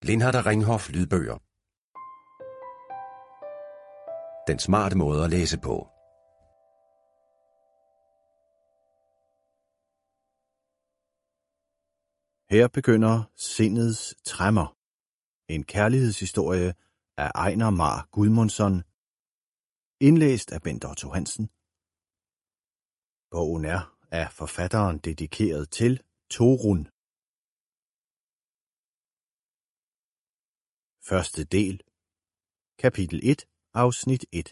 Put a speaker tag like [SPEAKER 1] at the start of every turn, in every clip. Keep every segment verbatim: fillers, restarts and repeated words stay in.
[SPEAKER 1] Lindhardt og Ringhof lydbøger. Den smarte måde at læse på.
[SPEAKER 2] Her begynder Sindets Tremmer. En kærlighedshistorie af Einar Már Guðmundsson. Indlæst af Bent Otto Hansen. Bogen er af forfatteren dedikeret til Torunn. Første del. Kapitel et, afsnit et.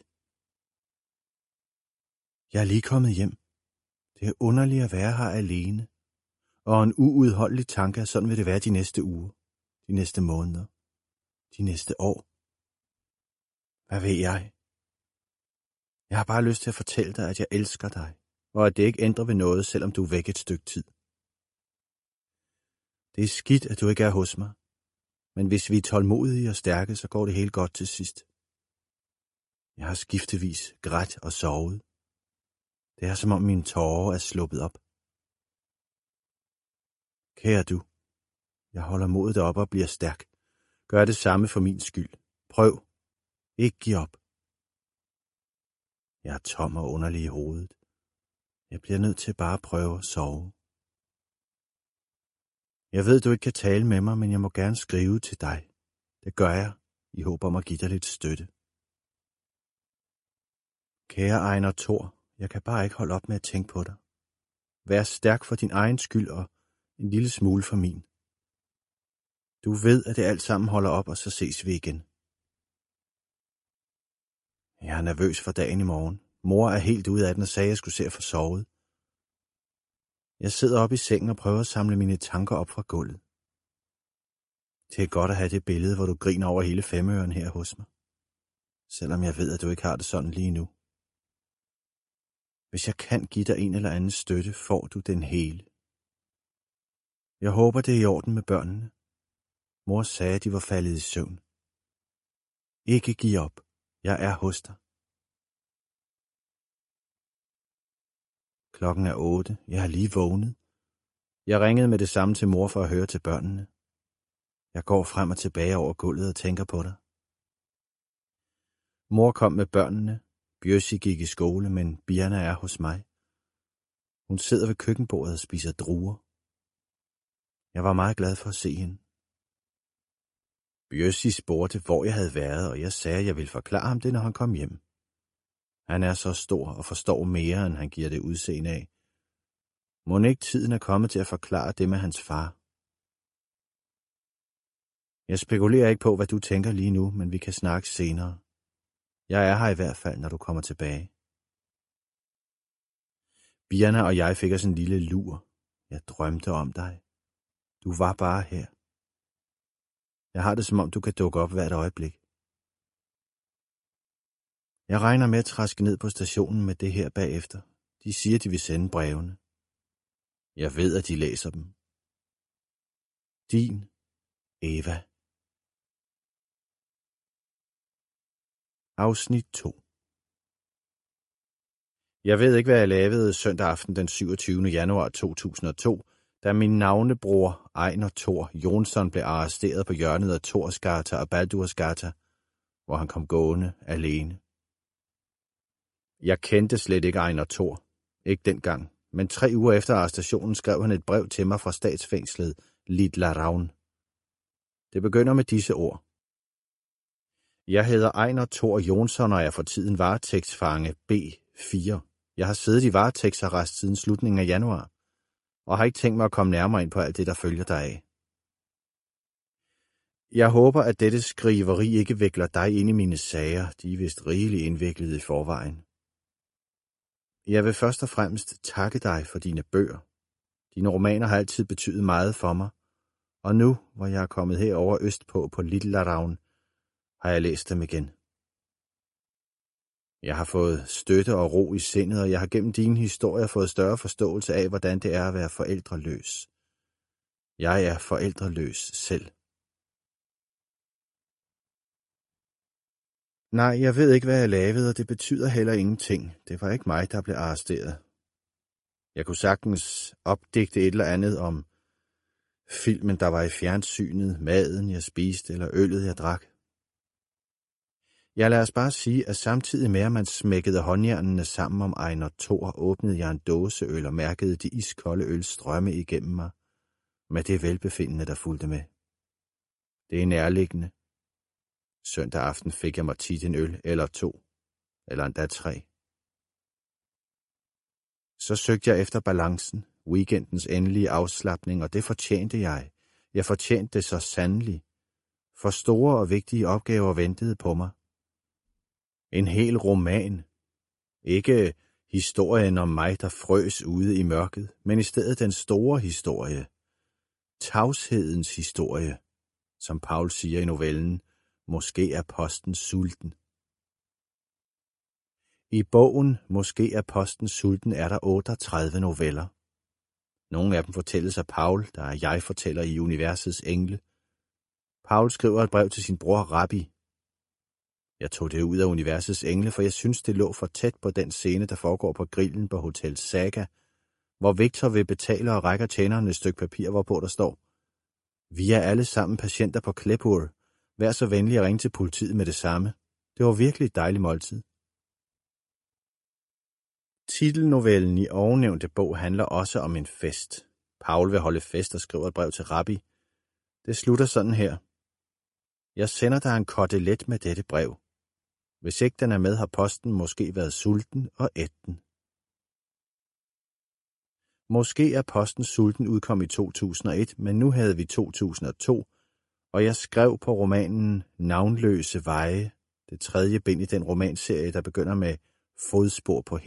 [SPEAKER 2] Jeg er lige kommet hjem. Det er underligt at være her alene. Og en uudholdelig tanke, at sådan vil det være de næste uger, de næste måneder, de næste år. Hvad ved jeg? Jeg har bare lyst til at fortælle dig, at jeg elsker dig, og at det ikke ændrer ved noget, selvom du er væk et stykke tid. Det er skidt, at du ikke er hos mig, men hvis vi er tålmodige og stærke, så går det helt godt til sidst. Jeg har skiftevis grædt og sovet. Det er som om mine tårer er sluppet op. Kære du, jeg holder modet op og bliver stærk. Gør det samme for min skyld. Prøv. Ikke giv op. Jeg er tom og underlig i hovedet. Jeg bliver nødt til bare at prøve at sove. Jeg ved, du ikke kan tale med mig, men jeg må gerne skrive til dig. Det gør jeg, i håb om at give dig lidt støtte. Kære Einar Thor, jeg kan bare ikke holde op med at tænke på dig. Vær stærk for din egen skyld og en lille smule for min. Du ved, at det alt sammen holder op, og så ses vi igen. Jeg er nervøs for dagen i morgen. Mor er helt ude af den og sagde, at jeg skulle se at få sovet. Jeg sidder oppe i sengen og prøver at samle mine tanker op fra gulvet. Det er godt at have det billede, hvor du griner over hele Femøren her hos mig. Selvom jeg ved, at du ikke har det sådan lige nu. Hvis jeg kan give dig en eller anden støtte, får du den hele. Jeg håber, det er i orden med børnene. Mor sagde, at de var faldet i søvn. Ikke giv op. Jeg er hos dig. Klokken er otte. Jeg har lige vågnet. Jeg ringede med det samme til mor for at høre til børnene. Jeg går frem og tilbage over gulvet og tænker på dig. Mor kom med børnene. Bjøssi gik i skole, men Birna er hos mig. Hun sidder ved køkkenbordet og spiser druer. Jeg var meget glad for at se hende. Bjøssi spurgte, hvor jeg havde været, og jeg sagde, at jeg ville forklare ham det, når han kom hjem. Han er så stor og forstår mere, end han giver det udseende af. Mon ikke tiden er kommet til at forklare det med hans far? Jeg spekulerer ikke på, hvad du tænker lige nu, men vi kan snakke senere. Jeg er her i hvert fald, når du kommer tilbage. Birna og jeg fik os en lille lur. Jeg drømte om dig. Du var bare her. Jeg har det, som om du kan dukke op hvert øjeblik. Jeg regner med at traske ned på stationen med det her bagefter. De siger, de vil sende brevene. Jeg ved, at de læser dem. Din Eva. Afsnit to. Jeg ved ikke, hvad jeg lavede søndag aften den syvogtyvende januar to tusind og to, da min navnebror Einar Thor Jonsson blev arresteret på hjørnet af Thorsgata og Baldursgata, hvor han kom gående alene. Jeg kendte slet ikke Einar Thor, ikke dengang, men tre uger efter arrestationen skrev han et brev til mig fra statsfængslet Lilla Ravn. Det begynder med disse ord. Jeg hedder Einar Thor Jonsson og er for tiden varetægtsfange B fire. Jeg har siddet i varetægtsarrest siden slutningen af januar, og har ikke tænkt mig at komme nærmere ind på alt det, der følger deraf. Jeg håber, at dette skriveri ikke vikler dig ind i mine sager. De er vist rigeligt indviklede i forvejen. Jeg vil først og fremmest takke dig for dine bøger. Dine romaner har altid betydet meget for mig, og nu, hvor jeg er kommet herover østpå på Lilla Ravn, har jeg læst dem igen. Jeg har fået støtte og ro i sindet, og jeg har gennem dine historier fået større forståelse af, hvordan det er at være forældreløs. Jeg er forældreløs selv. Nej, jeg ved ikke, hvad jeg lavede, og det betyder heller ingenting. Det var ikke mig, der blev arresteret. Jeg kunne sagtens opdigte et eller andet om filmen, der var i fjernsynet, maden, jeg spiste, eller øllet, jeg drak. Jeg lader os bare sige, at samtidig med, at man smækkede håndjernene sammen om Ejner Thor, åbnede jeg en dåseøl og mærkede de iskolde øl strømme igennem mig, med det velbefindende, der fulgte med. Det er nærliggende. Søndag aften fik jeg mig tit en øl eller to, eller endda tre. Så søgte jeg efter balancen, weekendens endelige afslapning, og det fortjente jeg. Jeg fortjente det så sandelig. For store og vigtige opgaver ventede på mig. En hel roman. Ikke historien om mig, der frøs ude i mørket, men i stedet den store historie. Tavshedens historie, som Paul siger i novellen, Måske er posten sulten. I bogen Måske er posten sulten er der otteogtredive noveller. Nogle af dem fortælles af Paul, der er jeg-fortæller i universets engle. Paul skriver et brev til sin bror Rabbi. Jeg tog det ud af universets engle, for jeg synes, det lå for tæt på den scene, der foregår på grillen på Hotel Saga, hvor Victor vil betale og rækker tjeneren et stykke papir, hvorpå der står: Vi er alle sammen patienter på Klepur. Vær så venlig at ringe til politiet med det samme. Det var virkelig et dejligt måltid. Titelnovellen i ovennævnte bog handler også om en fest. Paul vil holde fest og skriver et brev til Rabbi. Det slutter sådan her. Jeg sender dig en kotelet med dette brev. Hvis ikke den er med, har posten måske været sulten og ætten. Måske er posten sulten udkom i to tusind og et, men nu havde vi to tusind og to, og jeg skrev på romanen Navnløse veje, det tredje bind i den romanserie, der begynder med Fodspor på